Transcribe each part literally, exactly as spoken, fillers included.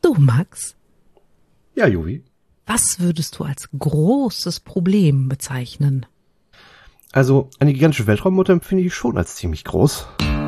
Du, Max? Ja, Jovi. Was würdest du als großes Problem bezeichnen? Also, eine gigantische Weltraummutter empfinde ich schon als ziemlich groß.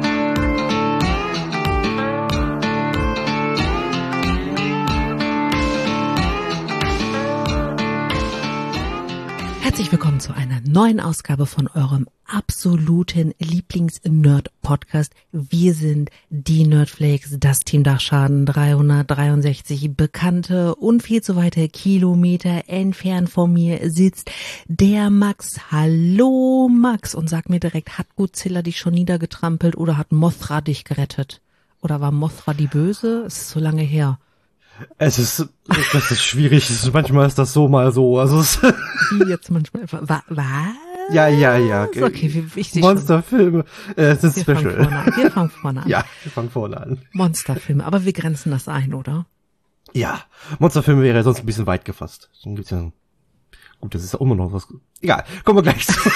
Herzlich willkommen zu einer neuen Ausgabe von eurem absoluten Lieblings-Nerd-Podcast. Wir sind die Nerdflakes, das Team Dachschaden dreihundertdreiundsechzig, bekannte und viel zu weite Kilometer entfernt von mir sitzt der Max. Hallo Max, und sag mir direkt, hat Godzilla dich schon niedergetrampelt oder hat Mothra dich gerettet? Oder war Mothra die Böse? Es ist so lange her. Es ist, das ist schwierig. Manchmal ist das so, mal so. Also es Wie jetzt manchmal. Was? Ja, ja, ja. Okay, wie, ich sehe Monsterfilme äh, sind wir special. Fangen vorne an. Wir fangen vorne an. Ja, wir fangen vorne an. Monsterfilme, aber wir grenzen das ein, oder? Ja, Monsterfilme wäre ja sonst ein bisschen weit gefasst. Dann gibt's ja, gut, das ist ja immer noch was. Egal, kommen wir gleich zu.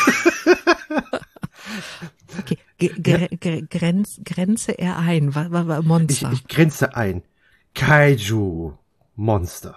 Okay, ge- ge- ge- grenz, grenze er ein. Was war Monster? Ich, ich grenze ein. Kaiju Monster.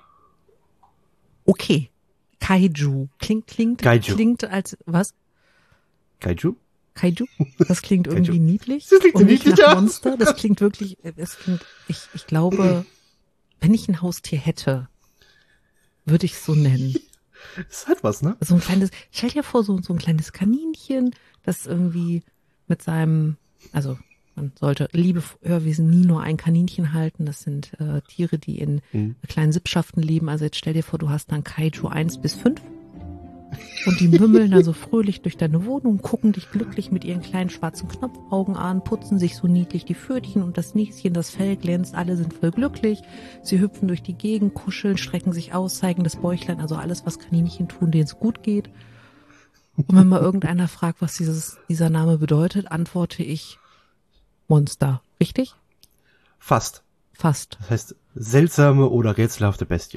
Okay. Kaiju. Klingt, klingt, Kaiju. klingt als, was? Kaiju? Kaiju? Das klingt irgendwie Kaiju. niedlich. Das klingt und nicht niedlich, nach ja. Monster. Das klingt wirklich, es klingt, ich, ich glaube, wenn ich ein Haustier hätte, würde ich es so nennen. Das hat was, ne? So ein kleines, stell dir vor, so, so ein kleines Kaninchen, das irgendwie mit seinem, also, man sollte, liebe Hörwesen, nie nur ein Kaninchen halten. Das sind äh, Tiere, die in Mhm. kleinen Sippschaften leben. Also jetzt stell dir vor, du hast dann Kaiju eins bis fünf und die mümmeln dann so fröhlich durch deine Wohnung, gucken dich glücklich mit ihren kleinen schwarzen Knopfaugen an, putzen sich so niedlich die Pfötchen und das Näschen, das Fell glänzt, alle sind voll glücklich. Sie hüpfen durch die Gegend, kuscheln, strecken sich aus, zeigen das Bäuchlein, also alles, was Kaninchen tun, denen es gut geht. Und wenn mal irgendeiner fragt, was dieses, dieser Name bedeutet, antworte ich Monster. Richtig? Fast. Fast. Das heißt, seltsame oder rätselhafte Bestie.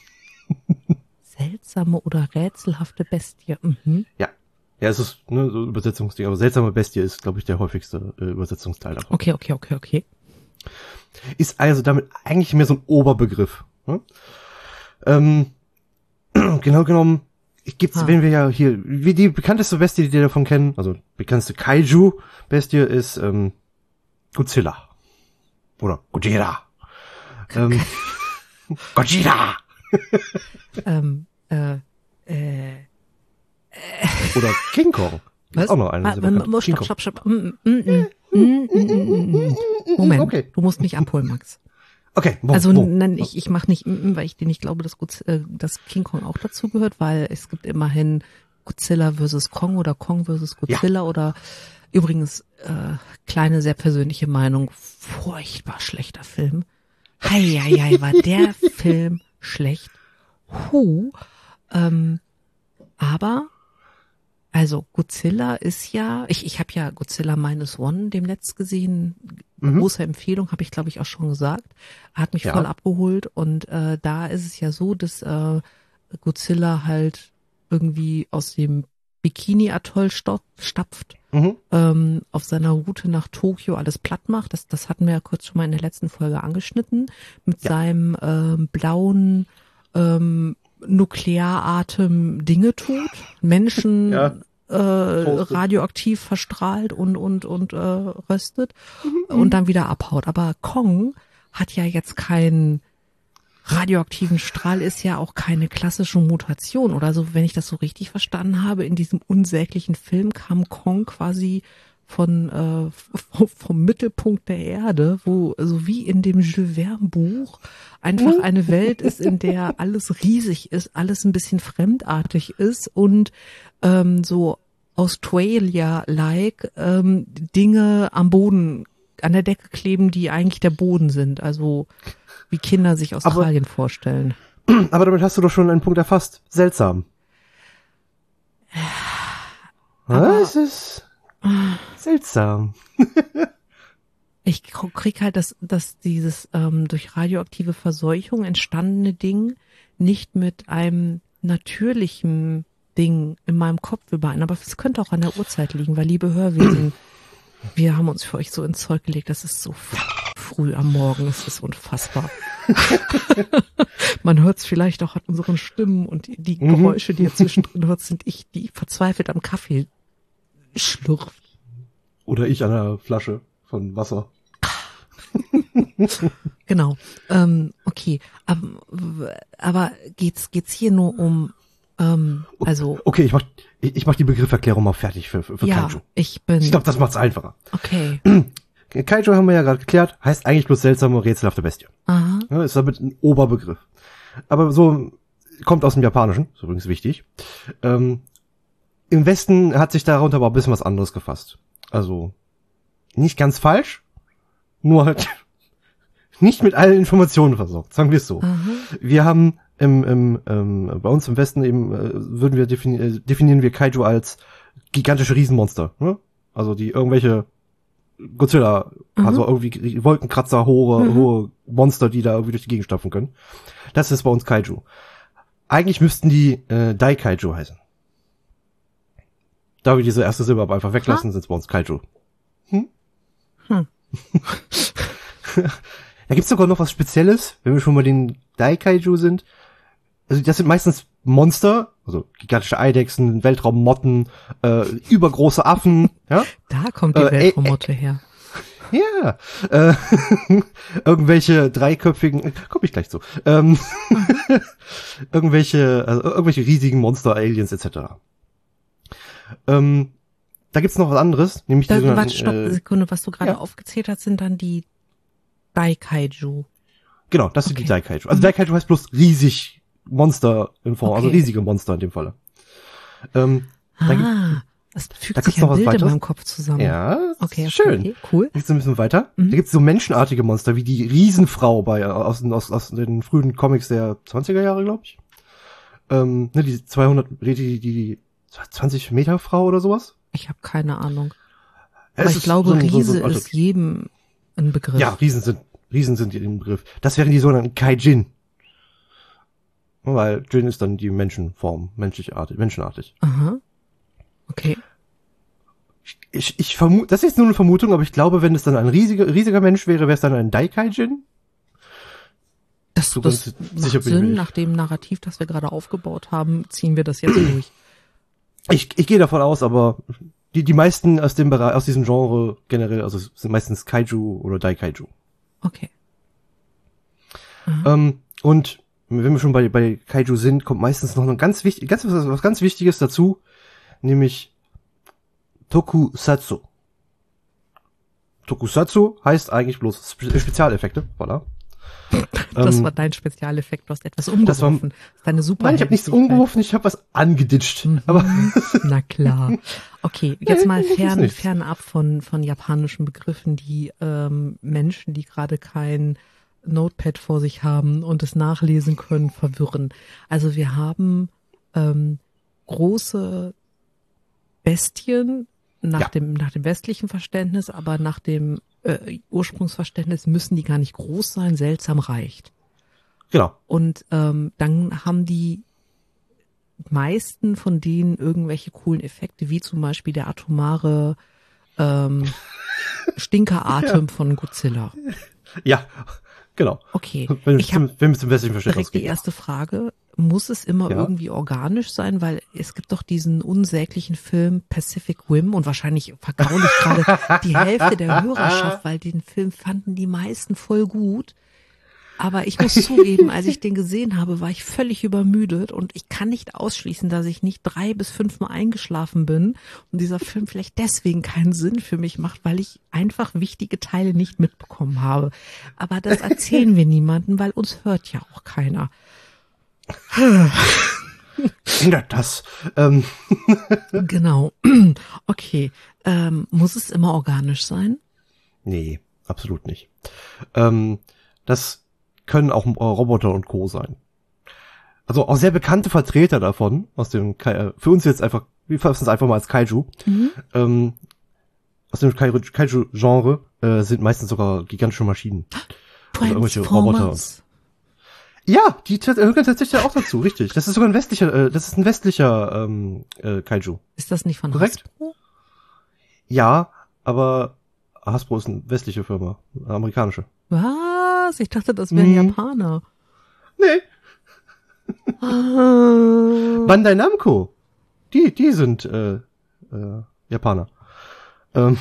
Seltsame oder rätselhafte Bestie. Mhm. Ja. Ja, es ist, ne, so Übersetzungsding, aber seltsame Bestie ist, glaube ich, der häufigste äh, Übersetzungsteil davon. Okay, okay, okay, okay. Ist also damit eigentlich mehr so ein Oberbegriff. Ne? Ähm, genau genommen, gibt's, Ah. wenn wir ja hier, wie die bekannteste Bestie, die wir davon kennen, also bekannteste Kaiju-Bestie ist ähm, Godzilla. Oder Gojira. ähm, Gojira! Ähm, äh, äh, Oder King Kong. Gibt's was? auch noch einen. Ah, sehr man- bekannt. man- King Stopp, Kong. stopp, stopp. Mm, mm, mm, mm, mm, mm, mm. Moment, Okay. du musst mich abholen, Max. Okay, wo, Also wo? nein, ich, ich mache nicht, mm, mm, weil ich dir nicht glaube, dass, Godz- äh, dass King Kong auch dazu gehört, weil es gibt immerhin Godzilla versus Kong oder Kong versus Godzilla oder übrigens äh, kleine, sehr persönliche Meinung, furchtbar schlechter Film. Hei, hei, hei, war der Film schlecht. Huh. Ähm, aber, also Godzilla ist ja, ich, ich habe ja Godzilla Minus One demnächst gesehen. Mhm. Große Empfehlung, habe ich glaube ich auch schon gesagt. Hat mich Ja. voll abgeholt und äh, da ist es ja so, dass äh, Godzilla halt irgendwie aus dem Bikini-Atoll sto- stapft, Mhm. ähm, auf seiner Route nach Tokio alles platt macht. Das, das hatten wir ja kurz schon mal in der letzten Folge angeschnitten. Mit Ja. seinem ähm, blauen ähm, Nuklearatem Dinge tut, Menschen Ja. äh, Toastet. radioaktiv verstrahlt und und und äh, röstet und dann wieder abhaut. Aber Kong hat ja jetzt keinen radioaktiven Strahl, ist ja auch keine klassische Mutation oder so, wenn ich das so richtig verstanden habe. In diesem unsäglichen Film kam Kong quasi von äh, vom, vom Mittelpunkt der Erde, wo so wie in dem Jules Verne Buch einfach eine Welt ist, in der alles riesig ist, alles ein bisschen fremdartig ist und ähm, so Australia-like ähm, Dinge am Boden, an der Decke kleben, die eigentlich der Boden sind. Also wie Kinder sich Australien vorstellen. Aber damit hast du doch schon einen Punkt erfasst. Seltsam. Aber- Was ist seltsam? Ich krieg halt das, dass dieses ähm, durch radioaktive Verseuchung entstandene Ding nicht mit einem natürlichen Ding in meinem Kopf überein. Aber es könnte auch an der Uhrzeit liegen, weil, liebe Hörwesen, wir haben uns für euch so ins Zeug gelegt. Das ist so f- früh am Morgen. Es ist unfassbar. Man hört es vielleicht auch an unseren Stimmen und die, die Mhm. Geräusche, die ihr zwischendrin hört, sind ich, die verzweifelt am Kaffee schlürft. Oder ich an der Flasche von Wasser. Genau. Ähm, okay. Aber, aber geht's geht's hier nur um ähm, also Okay, ich mach, ich, ich mach die Begrifferklärung mal fertig für, für, für ja, Kaiju. ich bin Ich glaube, das macht's einfacher. okay. Kaiju haben wir ja gerade geklärt, heißt eigentlich bloß seltsame, rätselhafte Bestie. Aha. Ja, ist damit ein Oberbegriff. Aber so kommt aus dem Japanischen, ist übrigens wichtig. Ähm, Im Westen hat sich darunter aber ein bisschen was anderes gefasst. Also nicht ganz falsch, nur halt nicht mit allen Informationen versorgt, sagen wir es so. Aha. Wir haben im, im, ähm, bei uns im Westen eben äh, würden wir defini äh, definieren wir Kaiju als gigantische Riesenmonster, ne? Also die irgendwelche Godzilla, Mhm. also irgendwie Wolkenkratzer, hohe, Mhm. hohe Monster, die da irgendwie durch die Gegend stapfen können. Das ist bei uns Kaiju. Eigentlich müssten die äh, Dai-Kaiju heißen. Da wir diese erste Silbe aber einfach weglassen, sind es bei uns Kaiju. Hm? Hm. Da gibt's sogar noch was Spezielles, wenn wir schon mal den Dai-Kaiju sind. Also das sind meistens Monster, also gigantische Eidechsen, Weltraummotten, äh, übergroße Affen, ja? Da kommt die Äh, Weltraummotte her. Ja, äh, irgendwelche dreiköpfigen, komm ich gleich zu, ähm, irgendwelche, also irgendwelche riesigen Monster, Aliens et cetera. Ähm, da gibt's noch was anderes, nämlich Da, die warte, stopp, sogenannten, eine äh, Sekunde, was du gerade ja. aufgezählt hast, sind dann die Daikaiju. genau, das sind Okay. die Dai-Kaiju. Also Mhm. Dai-Kaiju heißt bloß riesig Monster in Form, also Okay. riesige Monster in dem Falle. Ähm, da gibt- Ah, das fügt da sich gibt's noch ein was Bild in weiteres? meinem Kopf zusammen. ja, das Okay, ist okay, schön. okay, cool. Jetzt ein bisschen weiter. Mhm. Da gibt's so menschenartige Monster, wie die Riesenfrau bei, aus, den- aus, aus den frühen Comics der zwanziger Jahre, glaube ich. Ähm, ne, die zweihundert, die, die, die zwanzig Meter Frau oder sowas. Ich habe keine Ahnung. Ja, Aber es ich ist glaube, so ein- so ein- Riese so ein- also- ist jedem ein Begriff. Ja, Riesen sind, Riesen sind im Begriff. Das wären die sogenannten Kaijin. Weil Jin ist dann die Menschenform, menschlichartig, menschenartig. Aha. Okay. Ich, ich, ich vermute, das ist jetzt nur eine Vermutung, aber ich glaube, wenn es dann ein riesiger, riesiger Mensch wäre, wäre es dann ein Daikaijin. Das, So das ganz macht sicher bin ich mir Sinn. nicht. Nach dem Narrativ, das wir gerade aufgebaut haben, ziehen wir das jetzt durch. Ich, ich gehe davon aus, aber die, die meisten aus dem Bereich, aus diesem Genre generell, also es sind meistens Kaiju oder Daikaiju. Okay. Ähm, und wenn wir schon bei, bei Kaiju sind, kommt meistens noch ein ganz wichtig, ganz, was, was ganz Wichtiges dazu, nämlich Tokusatsu. Tokusatsu heißt eigentlich bloß Spe Spezialeffekte, voilà. Das Ähm, war dein Spezialeffekt. Du hast etwas das war- umgeworfen. Das ist deine super. Nein, ich habe nichts umgeworfen, ich habe was angeditscht. Mhm. Aber Na klar. Okay, jetzt mal das ist fern, nichts. fernab von, von japanischen Begriffen, die ähm, Menschen, die gerade kein Notepad vor sich haben und es nachlesen können, verwirren. Also wir haben ähm, große Bestien nach Ja. dem nach dem westlichen Verständnis, aber nach dem äh, Ursprungsverständnis müssen die gar nicht groß sein, seltsam reicht. genau. Und ähm, dann haben die meisten von denen irgendwelche coolen Effekte, wie zum Beispiel der atomare ähm, Stinkeratem von Godzilla. Ja, genau. Okay, Wenn ich wir habe zum, wenn wir zum westlichen Verständnis direkt die gehen. erste Frage. Muss es immer Ja. irgendwie organisch sein? Weil es gibt doch diesen unsäglichen Film Pacific Rim und wahrscheinlich vergraule ich gerade die Hälfte der Hörerschaft, weil den Film fanden die meisten voll gut. Aber ich muss zugeben, als ich den gesehen habe, war ich völlig übermüdet und ich kann nicht ausschließen, dass ich nicht drei bis fünfmal eingeschlafen bin und dieser Film vielleicht deswegen keinen Sinn für mich macht, weil ich einfach wichtige Teile nicht mitbekommen habe. Aber das erzählen wir niemandem, weil uns hört ja auch keiner. Ändert das. Ähm, Genau. Okay. Ähm, muss es immer organisch sein? nee, absolut nicht. Ähm, das können auch äh, Roboter und Co. sein. Also auch sehr bekannte Vertreter davon, aus dem Kai, äh, für uns jetzt einfach, wir fassen es einfach mal als Kaiju, Mhm. ähm, aus dem Kai- Kaiju-Genre äh, sind meistens sogar gigantische Maschinen. Also irgendwelche Roboter. Transformers. Ja, die t- gehören tatsächlich auch dazu, richtig. Das ist sogar ein westlicher, äh, das ist ein westlicher ähm, äh, Kaiju. Ist das nicht von Korrekt. Hasbro? Ja, aber Hasbro ist eine westliche Firma, eine amerikanische. Was? Was? Ich dachte, das wären Hm. Japaner. Nee. Ah. Bandai Namco. Die, die sind äh, äh, Japaner. Ähm.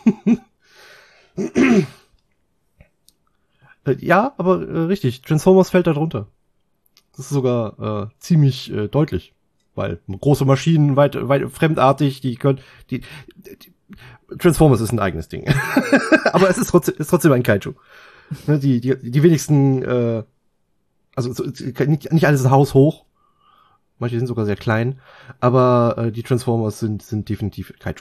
Ja, aber äh, richtig. Transformers fällt da drunter. Das ist sogar äh, ziemlich äh, deutlich. Weil große Maschinen, weit, weit fremdartig, die können, die, die Transformers ist ein eigenes Ding. Aber es ist trotzdem, ist trotzdem ein Kaiju. Ne, die, die, die wenigsten, äh, also so, nicht, nicht alles ist haushoch. Manche sind sogar sehr klein. Aber äh, die Transformers sind, sind definitiv Kaiju.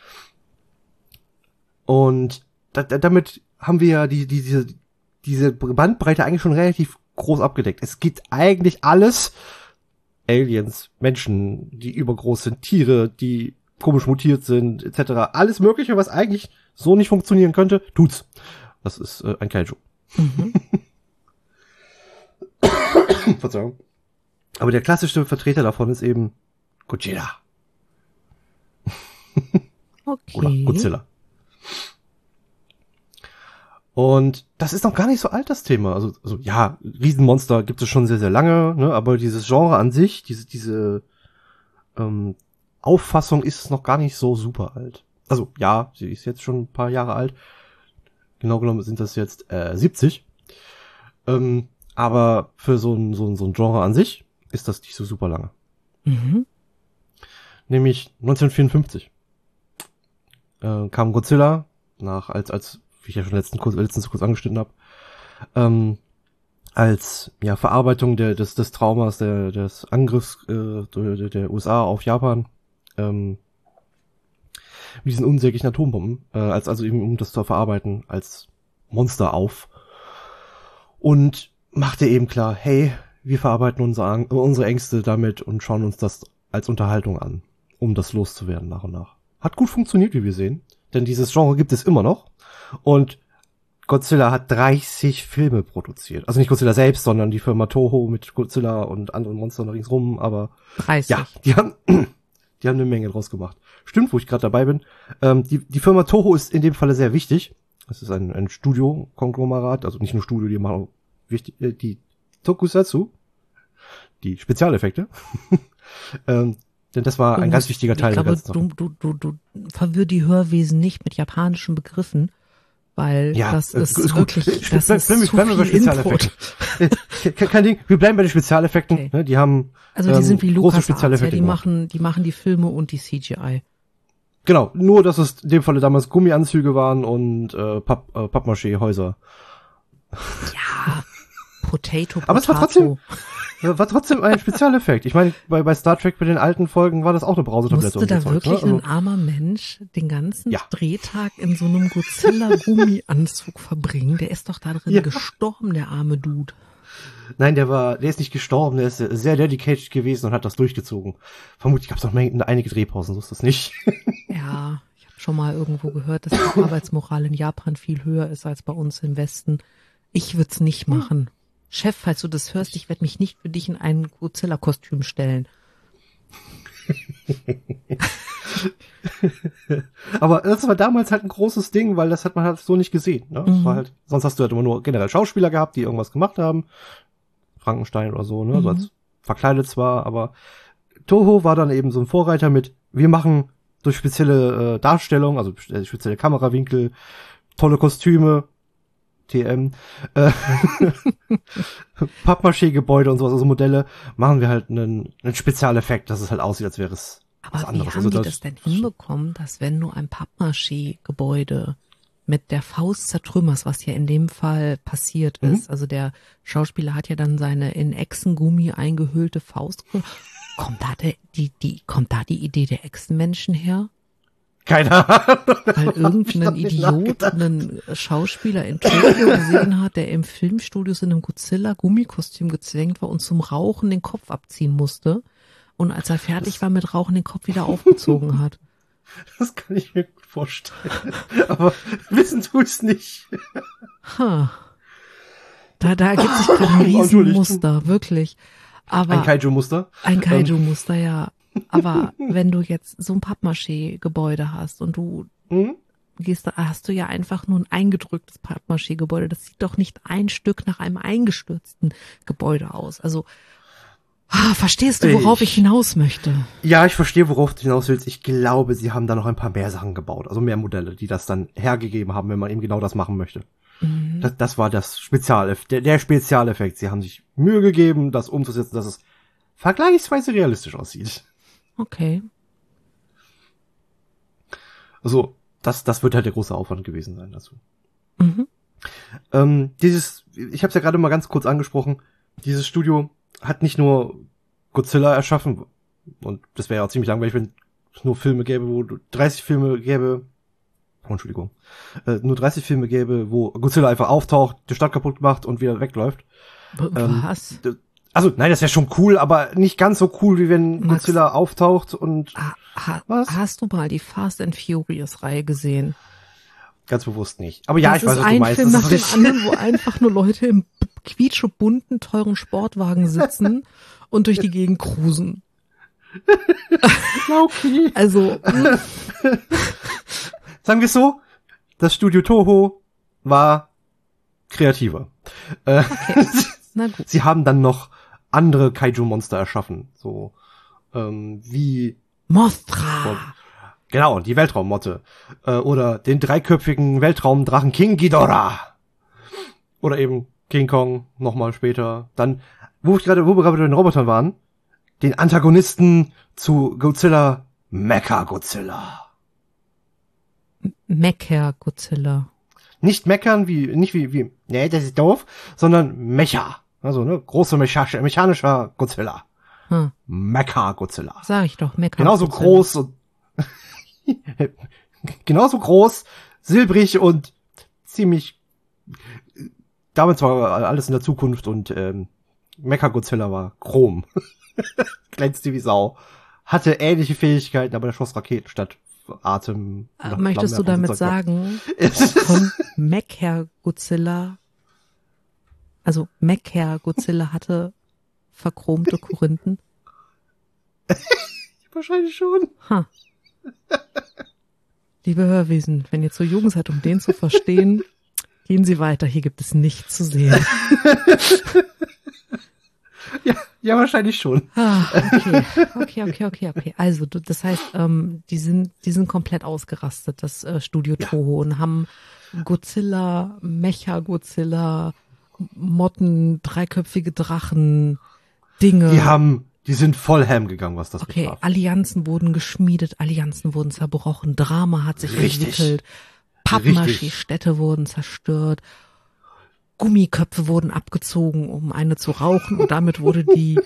Und da, da, damit haben wir ja die, die, diese, diese Bandbreite eigentlich schon relativ groß abgedeckt. Es gibt eigentlich alles. Aliens, Menschen, die übergroß sind, Tiere, die komisch mutiert sind, et cetera. Alles Mögliche, was eigentlich so nicht funktionieren könnte, tut's. Das ist äh, ein Kaiju. Mhm. Verzeihung. Aber der klassische Vertreter davon ist eben Gojira. Okay. Oder Godzilla. Und das ist noch gar nicht so alt, das Thema. Also, also ja, Riesenmonster gibt es schon sehr, sehr lange, ne? Aber dieses Genre an sich, diese, diese ähm, Auffassung ist noch gar nicht so super alt. Also ja, sie ist jetzt schon ein paar Jahre alt. Genau genommen sind das jetzt äh, siebzig. Ähm, aber für so ein, so ein, so ein Genre an sich ist das nicht so super lange. Mhm. Nämlich neunzehnhundertvierundfünfzig äh, kam Godzilla nach, als, als wie ich ja schon letzten, kurz, letztens kurz angeschnitten habe, ähm, als ja Verarbeitung der, des, des Traumas der, des Angriffs äh, der, der U S A auf Japan, ähm, mit diesen unsäglichen Atombomben, äh, als also eben um das zu verarbeiten als Monster auf und machte eben klar, hey, wir verarbeiten unsere, unsere Ängste damit und schauen uns das als Unterhaltung an, um das loszuwerden nach und nach. Hat gut funktioniert, wie wir sehen, denn dieses Genre gibt es immer noch. Und Godzilla hat dreißig Filme produziert. Also nicht Godzilla selbst, sondern die Firma Toho mit Godzilla und anderen Monstern ringsrum, aber dreißig. ja, die haben, die haben eine Menge draus gemacht. Stimmt, wo ich gerade dabei bin. Ähm, die, die Firma Toho ist in dem Falle sehr wichtig. Das ist ein, ein Studio-Konglomerat, also nicht nur Studio, die machen auch wichtig, äh, die Tokusatsu, die Spezialeffekte. ähm, Denn das war Du ein musst, ganz wichtiger Teil ich der glaube, ganzen Sache. du, du, du, du verwirr die Hörwesen nicht mit japanischen Begriffen, weil Ja, das äh, ist ist wirklich, gut. das Bleib- ist bleib- zu bleib mal bei viel Spezialeffekten. Input. Ke- Kein Ding, wir bleiben bei den Spezialeffekten. Okay. Ne, die haben Also die ähm, sind wie große Lukas Arts, ja, Spezialeffekte die gemacht. machen, die machen die Filme und die C G I. Genau, nur dass es in dem Falle damals Gummianzüge waren und äh, Papp, äh, Pappmaché-Häuser. Ja, Potato, Potato. Aber es war trotzdem, war trotzdem ein Spezialeffekt. Ich meine, bei, bei Star Trek bei den alten Folgen war das auch eine Brausetablette. Musste da und so Zeugs, wirklich ne? ein armer Mensch den ganzen Ja. Drehtag in so einem Godzilla-Gummianzug verbringen? Der ist doch da drin Ja. gestorben, der arme Dude. Nein, der war, der ist nicht gestorben, der ist sehr dedicated gewesen und hat das durchgezogen. Vermutlich gab es noch mehr, einige Drehpausen, so ist das nicht. Ja, ich habe schon mal irgendwo gehört, dass die Arbeitsmoral in Japan viel höher ist als bei uns im Westen. Ich würde es nicht machen. Chef, falls du das hörst, ich werde mich nicht für dich in ein Godzilla-Kostüm stellen. Aber das war damals halt ein großes Ding, weil das hat man halt so nicht gesehen. Ne? Das Mhm. war halt, sonst hast du halt immer nur generell Schauspieler gehabt, die irgendwas gemacht haben. Frankenstein oder so, ne? Mhm. So als verkleidet zwar, aber Toho war dann eben so ein Vorreiter mit, wir machen durch spezielle äh, Darstellung, also äh, spezielle Kamerawinkel, tolle Kostüme, T M, äh, Pappmaché-Gebäude und sowas, also Modelle, machen wir halt einen, einen Spezialeffekt, dass es halt aussieht, als wäre es was Aber wie anderes. haben Also die das denn hinbekommen, dass wenn du ein Pappmaché-Gebäude mit der Faust zertrümmerst, was ja in dem Fall passiert Mhm. ist, also der Schauspieler hat ja dann seine in Echsengummi eingehüllte Faust, kommt da der, die, die, kommt da die Idee der Echsenmenschen her? keine Ahnung. Weil Hab ich irgendein noch nicht Idiot nachgedacht. einen Schauspieler in Tokio gesehen hat, der im Filmstudios in einem Godzilla-Gummikostüm gezwängt war und zum Rauchen den Kopf abziehen musste. Und als er fertig war mit Rauchen, den Kopf wieder aufgezogen hat. Das kann ich mir gut vorstellen. Aber wissen tu ich's nicht. Ha. Da, da ergibt sich gerade ein Riesenmuster, wirklich. Aber Ein Kaiju-Muster. ein Kaiju-Muster, ja. Aber wenn du jetzt so ein Pappmaché-Gebäude hast und du Mhm. gehst du, hast du ja einfach nur ein eingedrücktes Pappmaché-Gebäude. Das sieht doch nicht ein Stück nach einem eingestürzten Gebäude aus. Also, ah, verstehst du, worauf ich, ich hinaus möchte? Ja, ich verstehe, worauf du hinaus willst. Ich glaube, sie haben da noch ein paar mehr Sachen gebaut. Also mehr Modelle, die das dann hergegeben haben, wenn man eben genau das machen möchte. Mhm. Das, das war das Spezialeffekt, der, der Spezialeffekt. Sie haben sich Mühe gegeben, das umzusetzen, dass es vergleichsweise realistisch aussieht. Okay. Also, das, das wird halt der große Aufwand gewesen sein dazu. Mhm. Ähm, dieses, ich habe es ja gerade mal ganz kurz angesprochen, dieses Studio hat nicht nur Godzilla erschaffen, und das wäre ja auch ziemlich langweilig, wenn es nur Filme gäbe, wo dreißig Filme gäbe, oh, Entschuldigung, äh, nur dreißig Filme gäbe, wo Godzilla einfach auftaucht, die Stadt kaputt macht und wieder wegläuft. Was? Ähm, also, nein, das wäre schon cool, aber nicht ganz so cool, wie wenn Max, Godzilla auftaucht und ha, ha, was? Hast du mal die Fast and Furious Reihe gesehen? Ganz bewusst nicht. Aber ja, das ich weiß, was du meinst. Das ist ein Film nach dem anderen, wo einfach nur Leute im quietschebunten, teuren Sportwagen sitzen und durch die Gegend cruisen. Ja, okay. Also, sagen wir es so, das Studio Toho war kreativer. Okay. Na gut. Sie haben dann noch andere Kaiju-Monster erschaffen, so ähm, wie Mothra. Genau, die Weltraummotte. Äh, oder den dreiköpfigen Weltraumdrachen King Ghidorah. Oder eben King Kong, nochmal später. Dann, wo ich gerade, wo wir gerade bei den Robotern waren, den Antagonisten zu Godzilla, Mecha-Godzilla. Mecha-Godzilla. Nicht meckern, wie, nicht wie, wie, nee, das ist doof, sondern Mecha. Also, ne, große mechanischer, mechanischer Godzilla. Hm. Mecha-Godzilla. Sag ich doch, Mecha. Genauso groß und genauso groß, silbrig und ziemlich, damals war alles in der Zukunft und ähm, Mecha-Godzilla war Chrom. Glänzte wie Sau. Hatte ähnliche Fähigkeiten, aber der schoss Raketen statt Atem. Möchtest du damit sagen, von Mecha-Godzilla, also Mecha-Godzilla hatte verchromte Korinthen? Wahrscheinlich schon. Ha. Liebe Hörwesen, wenn ihr zu jung seid, um den zu verstehen, gehen Sie weiter. Hier gibt es nichts zu sehen. Ja, ja, wahrscheinlich schon. Ah, okay, okay, okay, okay, okay. Also, du, das heißt, ähm, die sind, die sind komplett ausgerastet, das äh, Studio Ja. Toho, und haben Godzilla, Mecha-Godzilla, Motten, dreiköpfige Drachen, Dinge. Die haben, die sind voll ham gegangen, was das Okay, betraf. Allianzen wurden geschmiedet, Allianzen wurden zerbrochen, Drama hat sich Richtig. entwickelt, Pappmaché-Städte wurden zerstört, Gummiköpfe wurden abgezogen, um eine zu rauchen, und damit wurde die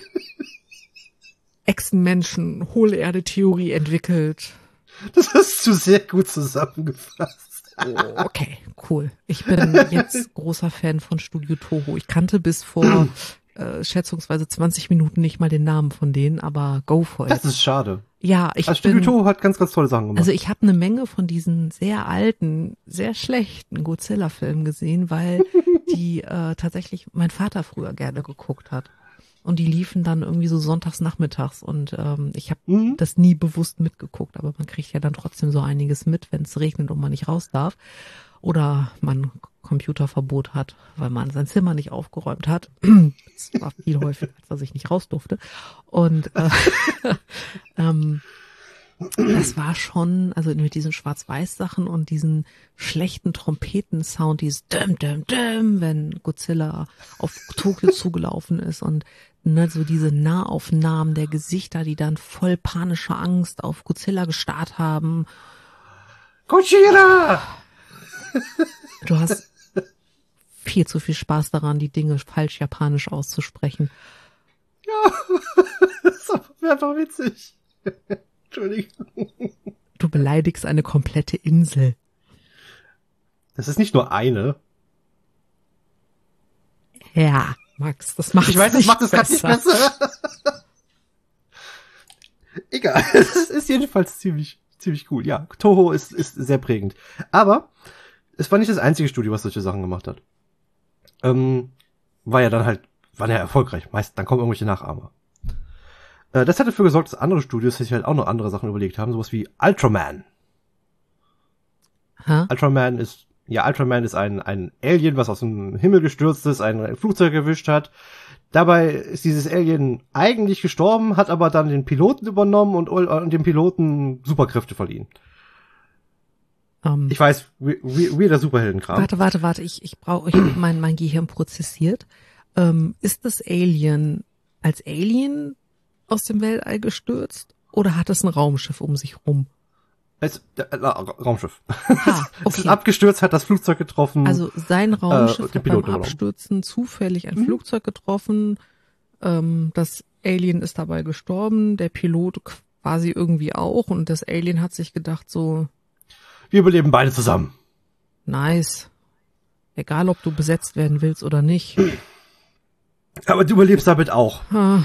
Echsenmenschen-Hohlerde-Theorie entwickelt. Das hast du sehr gut zusammengefasst. Oh, okay, cool. Ich bin jetzt großer Fan von Studio Toho. Ich kannte bis vor äh, schätzungsweise zwanzig Minuten nicht mal den Namen von denen, aber go for it. Das ist schade. Ja, ich also bin, Studio Toho hat ganz, ganz tolle Sachen gemacht. Also ich habe eine Menge von diesen sehr alten, sehr schlechten Godzilla-Filmen gesehen, weil die äh, tatsächlich mein Vater früher gerne geguckt hat. Und die liefen dann irgendwie so sonntags nachmittags, und ähm, ich habe Mhm. das nie bewusst mitgeguckt, aber man kriegt ja dann trotzdem so einiges mit, wenn es regnet und man nicht raus darf. Oder man Computerverbot hat, weil man sein Zimmer nicht aufgeräumt hat. Das war viel häufiger, als dass ich nicht raus durfte. Und äh, ähm, das war schon, also mit diesen Schwarz-Weiß-Sachen und diesen schlechten Trompetensound, dieses Düm, Düm, Düm, wenn Godzilla auf Tokio zugelaufen ist, und ne, so diese Nahaufnahmen der Gesichter, die dann voll panischer Angst auf Godzilla gestarrt haben. Gojira! Du hast viel zu viel Spaß daran, die Dinge falsch japanisch auszusprechen. Ja, das wäre einfach witzig. Entschuldigung. Du beleidigst eine komplette Insel. Das ist nicht nur eine. Ja, Max, das macht Ich weiß, das nicht macht es gerade nicht besser. Egal, es ist jedenfalls ziemlich, ziemlich cool. Ja, Toho ist, ist sehr prägend. Aber es war nicht das einzige Studio, was solche Sachen gemacht hat. Ähm, war ja dann halt, war ja erfolgreich. Meist, dann kommen irgendwelche Nachahmer. Äh, das hat dafür gesorgt, dass andere Studios sich halt auch noch andere Sachen überlegt haben, sowas wie Ultraman. Ha? Ultraman ist, ja, Ultraman ist ein, ein Alien, was aus dem Himmel gestürzt ist, ein Flugzeug erwischt hat. Dabei ist dieses Alien eigentlich gestorben, hat aber dann den Piloten übernommen und, und dem Piloten Superkräfte verliehen. Um, ich weiß, wie, wie, wie der Superheldenkram. Warte, warte, warte, ich, ich brauche, ich hab mein, mein Gehirn prozessiert. Ähm, ist das Alien als Alien aus dem Weltall gestürzt oder hat es ein Raumschiff um sich rum? Es, äh, Raumschiff. Ha, okay. Es ist abgestürzt, hat das Flugzeug getroffen. Also sein Raumschiff äh, hat beim Abstürzen zufällig ein mhm. Flugzeug getroffen. Ähm, das Alien ist dabei gestorben, der Pilot quasi irgendwie auch und das Alien hat sich gedacht so, wir überleben beide zusammen. Nice. Egal, ob du besetzt werden willst oder nicht. Aber du überlebst damit auch. Ah.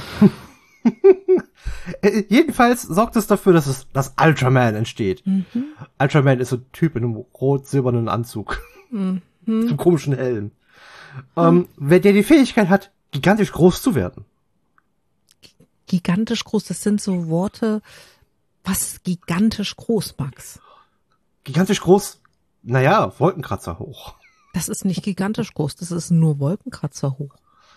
Jedenfalls sorgt es dafür, dass es das Ultraman entsteht. Mhm. Ultraman ist so ein Typ in einem rot-silbernen Anzug. Mhm. Mit einem komischen Helm. Mhm. Um, wer der die Fähigkeit hat, gigantisch groß zu werden. Gigantisch groß, das sind so Worte. Was ist gigantisch groß, Max? Gigantisch groß, naja, Wolkenkratzer hoch. Das ist nicht gigantisch groß, das ist nur Wolkenkratzer hoch.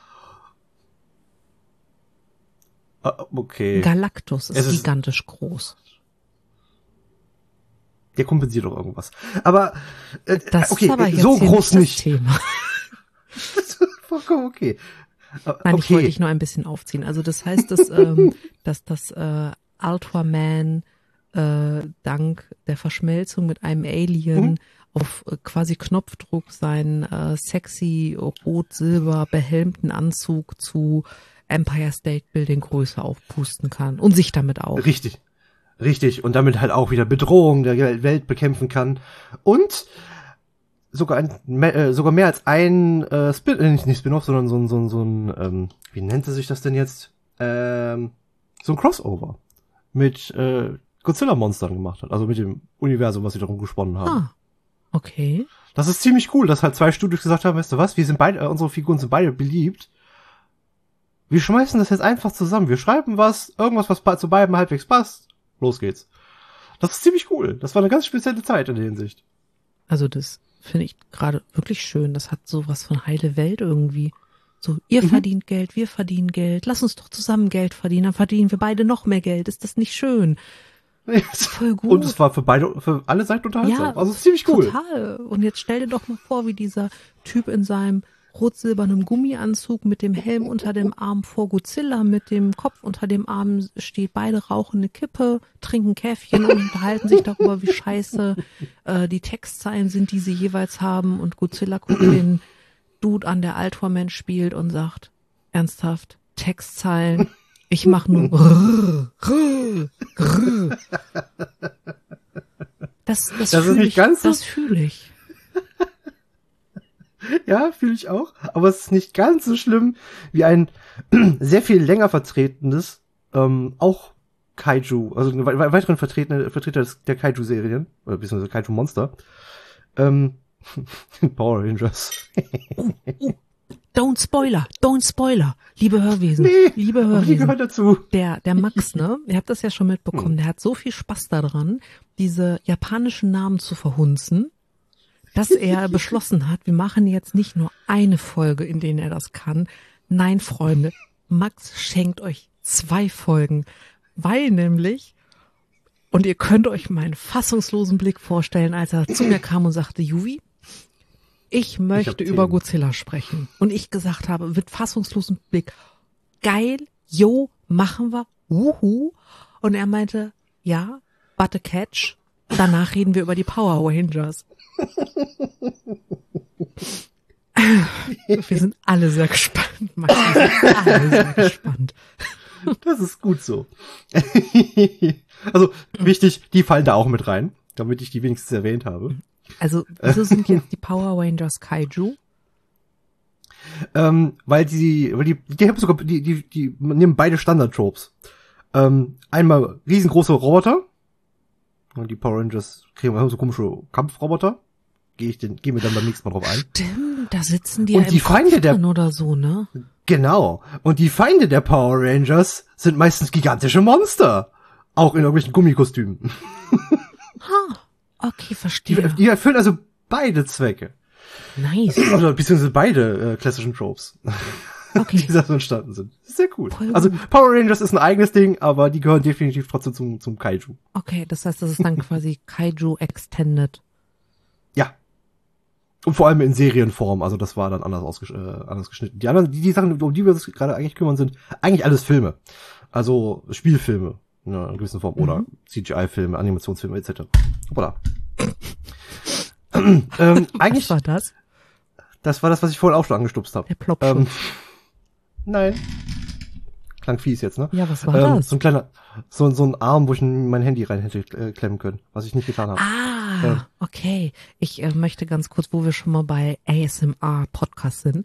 Uh, okay. Galactus ist, ist gigantisch groß. Der kompensiert doch irgendwas. Aber, äh, das okay, ist aber jetzt so groß nicht. nicht. Das Thema. Das ist vollkommen okay. Uh, Nein, okay. ich wollte dich nur ein bisschen aufziehen. Also das heißt, dass, ähm, dass das äh, Ultraman äh, dank der Verschmelzung mit einem Alien mhm. auf äh, quasi Knopfdruck seinen äh, sexy rot-silber behelmten Anzug zu Empire State Building Größe aufpusten kann und sich damit auch. Richtig, richtig. Und damit halt auch wieder Bedrohung der Welt bekämpfen kann. Und sogar ein, mehr, äh, sogar mehr als ein äh, Spin, äh, nicht, nicht Spin-off, sondern so ein, so ein, so ein, ähm, wie nennt sich das denn jetzt? Ähm, so ein Crossover mit äh, Godzilla-Monstern gemacht hat. Also mit dem Universum, was sie darum gesponnen haben. Ah, okay. Das ist ziemlich cool, dass halt zwei Studios gesagt haben, weißt du was, wir sind beide, äh, unsere Figuren sind beide beliebt. Wir schmeißen das jetzt einfach zusammen. Wir schreiben was, irgendwas, was zu beiden halbwegs passt. Los geht's. Das ist ziemlich cool. Das war eine ganz spezielle Zeit in der Hinsicht. Also das finde ich gerade wirklich schön. Das hat sowas von heile Welt irgendwie. So, ihr mhm. verdient Geld, wir verdienen Geld. Lass uns doch zusammen Geld verdienen. Dann verdienen wir beide noch mehr Geld. Ist das nicht schön? Voll gut. Und es war für beide, für alle Seiten unterhaltsam. Ja, also ziemlich cool. Total. Und jetzt stell dir doch mal vor, wie dieser Typ in seinem rot-silbernem Gummianzug mit dem Helm unter dem Arm vor Godzilla, mit dem Kopf unter dem Arm steht, beide rauchen eine Kippe, trinken Käffchen und unterhalten sich darüber, wie scheiße äh, die Textzeilen sind, die sie jeweils haben. Und Godzilla guckt den Dude an, der Ultraman spielt und sagt, ernsthaft, Textzeilen, ich mach nur rrr, rrr, rrr. Das, das, das fühle ich, so das fühle ich. Ja, fühle ich auch. Aber es ist nicht ganz so schlimm wie ein sehr viel länger vertretenes, ähm, auch Kaiju, also ein weiteren Vertreter, Vertreter der Kaiju-Serien, oder beziehungsweise Kaiju-Monster, ähm, Power Rangers. uh, uh, don't spoiler, don't spoiler, liebe Hörwesen, nee, liebe Hörwesen. Die gehört dazu. Der, der Max, ne, ihr habt das ja schon mitbekommen, hm. der hat so viel Spaß daran, diese japanischen Namen zu verhunzen, dass er beschlossen hat, wir machen jetzt nicht nur eine Folge, in denen er das kann. Nein, Freunde, Max schenkt euch zwei Folgen, weil nämlich, und ihr könnt euch meinen fassungslosen Blick vorstellen, als er zu mir kam und sagte, Juvi, ich möchte ich über Godzilla sprechen. Und ich gesagt habe, mit fassungslosem Blick, geil, yo, machen wir, wuhu. Und er meinte, ja, but a catch, danach reden wir über die Power Rangers. Wir sind alle sehr gespannt, Max. Wir sind alle sehr gespannt. Das ist gut so. Also, wichtig, die fallen da auch mit rein, damit ich die wenigstens erwähnt habe. Also, wieso sind jetzt die Power Rangers Kaiju? Ähm, weil die, weil die, die haben sogar, die, die, die nehmen beide Standard-Tropes. Ähm, einmal riesengroße Roboter. Und die Power Rangers kriegen haben so komische Kampfroboter. Gehe ich den, gehen wir dann beim nächsten Mal drauf ein. Stimmt, da sitzen die und ja die im Feinde Kopf der, drin oder so, ne? Genau. Und die Feinde der Power Rangers sind meistens gigantische Monster. Auch in irgendwelchen Gummikostümen. Ha, Okay, Die, verstehe. die erfüllen also beide Zwecke. Nice. Oder beziehungsweise beide äh, klassischen Tropes, Okay. die da so entstanden sind. Sehr cool. Voll Also gut. Power Rangers ist ein eigenes Ding, aber die gehören definitiv trotzdem zum, zum Kaiju. Okay, das heißt, das ist dann quasi Kaiju Extended. Ja. Und vor allem in Serienform, also das war dann anders, ausgesch äh, anders geschnitten. Die anderen, die, die Sachen, um die wir uns gerade eigentlich kümmern, sind eigentlich alles Filme. Also Spielfilme in einer gewissen Form oder Mhm. C G I-Filme, Animationsfilme et cetera. Hoppala. ähm, eigentlich, Was war das? das war das, was ich vorhin auch schon angestupst habe. Der Plop Ähm, nein. Klang fies jetzt, ne? Ja, was war ähm, das? So ein kleiner, so, so ein Arm, wo ich mein Handy rein hätte äh, klemmen können, was ich nicht getan habe. Ah, Ja. okay. Ich äh, möchte ganz kurz, wo wir schon mal bei A S M R-Podcast sind.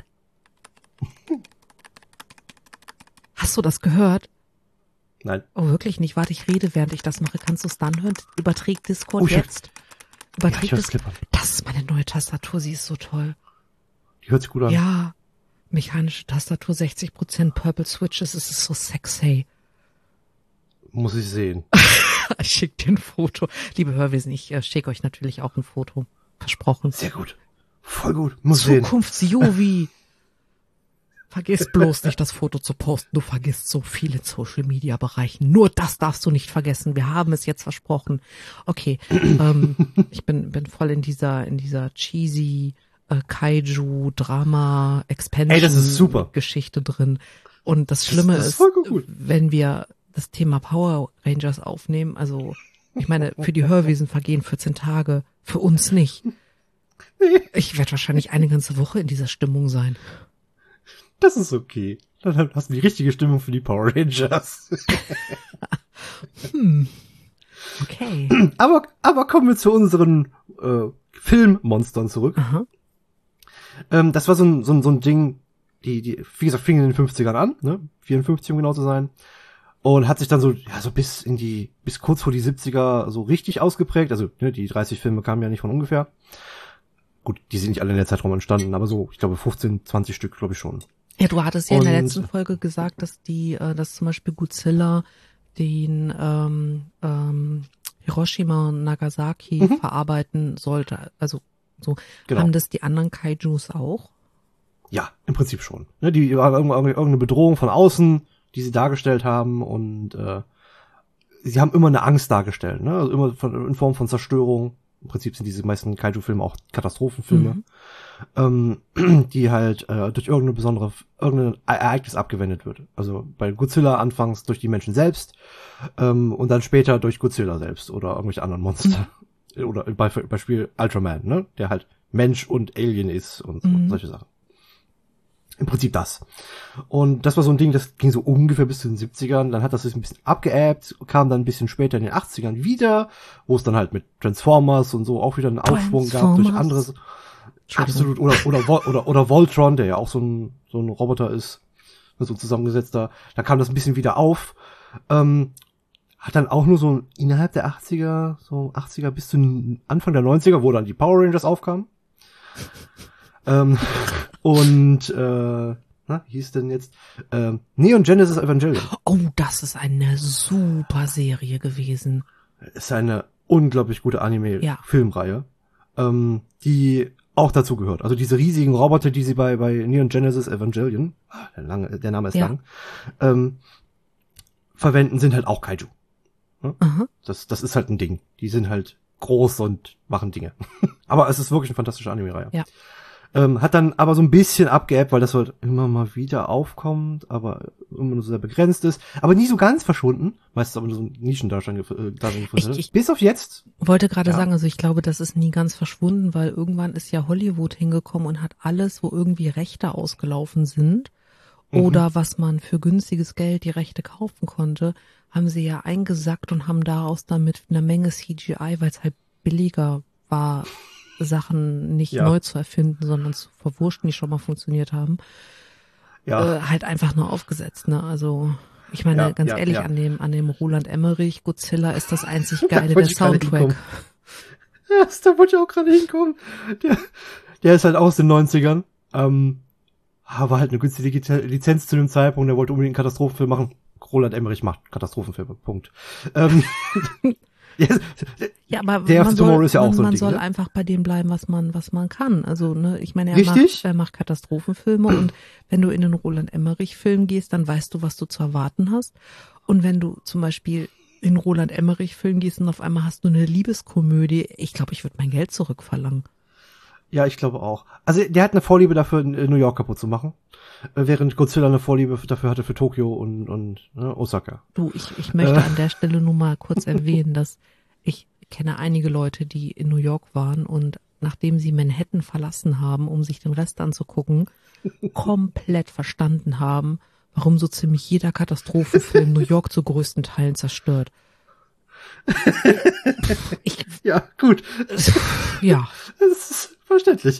Hast du das gehört? Nein. Oh, wirklich nicht. Warte, ich rede, während ich das mache. Kannst du es dann hören? Überträgt Discord Oh, shit. jetzt? Ja, Überträgt ich hör's es? klippern. Das ist meine neue Tastatur. Sie ist so toll. Die hört sich gut an. Ja. Mechanische Tastatur, sechzig Prozent Purple Switches. Es ist so sexy. Muss ich sehen. Ich schick dir ein Foto. Liebe Hörwesen, ich äh, schicke euch natürlich auch ein Foto. Versprochen. Sehr gut. Voll gut. Muss sehen. Zukunfts-Jovi. Vergiss bloß nicht, das Foto zu posten. Du vergisst so viel in Social-Media-Bereichen. Nur das darfst du nicht vergessen. Wir haben es jetzt versprochen. Okay, ähm, ich bin bin voll in dieser in dieser cheesy äh, Kaiju Drama Expansion Ey, das ist super. Geschichte drin. Und das Schlimme das ist ist, voll gut. wenn wir das Thema Power Rangers aufnehmen, also ich meine, für die Hörwesen vergehen vierzehn Tage, für uns nicht. Ich werde wahrscheinlich eine ganze Woche in dieser Stimmung sein. Das ist okay. Dann hast du die richtige Stimmung für die Power Rangers. Hm. Okay. aber, aber kommen wir zu unseren äh, Filmmonstern zurück. Aha. Ähm, das war so ein, so ein, so ein Ding, die, die, wie gesagt, fing in den fünfzigern an, ne? vierundfünfzig, um genau zu sein. Und hat sich dann so, ja, so bis in die, bis kurz vor die siebziger so richtig ausgeprägt. Also, ne, die dreißig Filme kamen ja nicht von ungefähr. Gut, die sind nicht alle in der Zeitraum entstanden, aber so, ich glaube, fünfzehn, zwanzig Stück, glaube ich schon. Ja, du hattest ja in der Und- letzten Folge gesagt, dass die, äh, dass zum Beispiel Godzilla den ähm, ähm, Hiroshima und Nagasaki Mhm. verarbeiten sollte. Also so Genau. haben das die anderen Kaijus auch? Ja, im Prinzip schon. Ne, die waren irgendeine irgendeine Bedrohung von außen, die sie dargestellt haben und äh, sie haben immer eine Angst dargestellt, ne? Also immer von, in Form von Zerstörung. Im Prinzip sind diese meisten Kaiju-Filme auch Katastrophenfilme, Mhm. ähm, die halt äh, durch irgendeine besondere, irgendein E- Ereignis abgewendet wird. Also bei Godzilla anfangs durch die Menschen selbst ähm, und dann später durch Godzilla selbst oder irgendwelche anderen Monster. Oder bei Beispiel Ultraman, ne? Der halt Mensch und Alien ist und so, Mhm. solche Sachen. Im Prinzip das. Und das war so ein Ding, das ging so ungefähr bis zu den siebzigern. Dann hat das sich ein bisschen abgeebbt, kam dann ein bisschen später in den achtzigern wieder, wo es dann halt mit Transformers und so auch wieder einen Aufschwung gab durch Transformers? anderes. Entschuldigung. Absolut. Oder, oder, Vol- oder, oder Voltron, der ja auch so ein, so ein Roboter ist, so ein zusammengesetzter. Da kam das ein bisschen wieder auf. Ähm, hat dann auch nur so innerhalb der achtziger, so achtziger bis zu Anfang der neunziger, wo dann die Power Rangers aufkamen. ähm, und, äh, na, wie hieß denn jetzt? Ähm, Neon Genesis Evangelion. Oh, das ist eine super Serie gewesen. Ist eine unglaublich gute Ja. Anime-Filmreihe, ähm, die auch dazu gehört. Also diese riesigen Roboter, die sie bei, bei Neon Genesis Evangelion, ah, der, lange, der Name ist Ja. lang, ähm, verwenden, sind halt auch Kaiju. Aha. Das, das ist halt ein Ding. Die sind halt groß und machen Dinge. Aber es ist wirklich eine fantastische Anime-Reihe. Ja. Ähm, hat dann aber so ein bisschen abgeebbt, weil das halt immer mal wieder aufkommt, aber immer nur so sehr begrenzt ist. Aber nie so ganz verschwunden. Meistens aber nur so ein Nischendarstellung gef- äh, Darstellung gefunden. Ich- ich- Bis auf jetzt. Wollte gerade Ja. sagen, also ich glaube, das ist nie ganz verschwunden, weil irgendwann ist ja Hollywood hingekommen und hat alles, wo irgendwie Rechte ausgelaufen sind Mhm. oder was man für günstiges Geld die Rechte kaufen konnte, haben sie ja eingesackt und haben daraus dann mit einer Menge C G I, weil es halt billiger war, Sachen nicht Ja. neu zu erfinden, sondern zu verwurschen, die schon mal funktioniert haben, Ja. äh, halt einfach nur aufgesetzt, ne? Also ich meine, Ja, ganz ja, ehrlich, ja. an dem an dem Roland Emmerich Godzilla ist das einzig Da Geile, wollte der ich gerade Soundtrack. hinkommen. Ja, da wollte ich auch gerade hinkommen. Der, der ist halt aus den neunzigern. Ähm, war halt eine günstige Liz- Lizenz zu dem Zeitpunkt. Der wollte unbedingt einen Katastrophenfilm machen. Roland Emmerich macht Katastrophenfilme. Punkt. Ähm, Ja, aber Day After man Tomorrow soll, ist ja auch man, so ein man Ding, soll ne? einfach bei dem bleiben, was man, was man kann. Also, ne, ich meine, er Richtig. macht, er macht Katastrophenfilme und wenn du in den Roland Emmerich-Film gehst, dann weißt du, was du zu erwarten hast. Und wenn du zum Beispiel in den Roland Emmerich-Film gehst und auf einmal hast du eine Liebeskomödie, ich glaube, ich würde mein Geld zurückverlangen. Ja, ich glaube auch. Also der hat eine Vorliebe dafür, New York kaputt zu machen, während Godzilla eine Vorliebe dafür hatte für Tokio und, und ne, Osaka. Du, ich, ich möchte äh. an der Stelle nur mal kurz erwähnen, dass ich kenne einige Leute, die in New York waren und nachdem sie Manhattan verlassen haben, um sich den Rest anzugucken, komplett verstanden haben, warum so ziemlich jeder Katastrophenfilm New York zu größten Teilen zerstört. Ich, ja, gut. Ja. Das ist verständlich.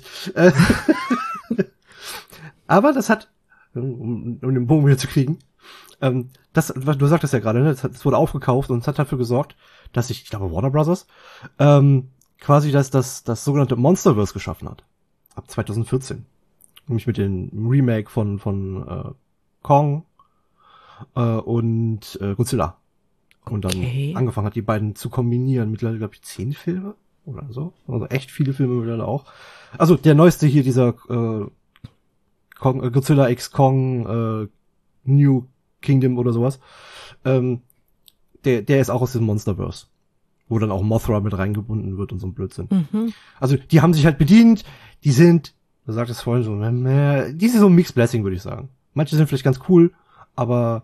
Aber das hat, um, um den Bogen wieder zu kriegen, ähm, das, du sagtest ja gerade, ne, das wurde aufgekauft und es hat dafür gesorgt, dass sich, ich glaube, Warner Brothers, ähm, quasi das, das, das sogenannte Monsterverse geschaffen hat. Ab zwanzig vierzehn. Nämlich mit dem Remake von, von äh, Kong äh, und äh, Godzilla. Und dann okay. angefangen hat, die beiden zu kombinieren. Mittlerweile, glaube ich, zehn Filme oder so. Also echt viele Filme mittlerweile auch. Also der neueste hier, dieser äh, Kong, äh, Godzilla X Kong äh, New Kingdom oder sowas. Ähm, der, der ist auch aus dem Monsterverse. Wo dann auch Mothra mit reingebunden wird und so ein Blödsinn. Mhm. Also die haben sich halt bedient. Die sind, du sagtest vorhin so, äh, die sind so ein Mixed Blessing, würde ich sagen. Manche sind vielleicht ganz cool, aber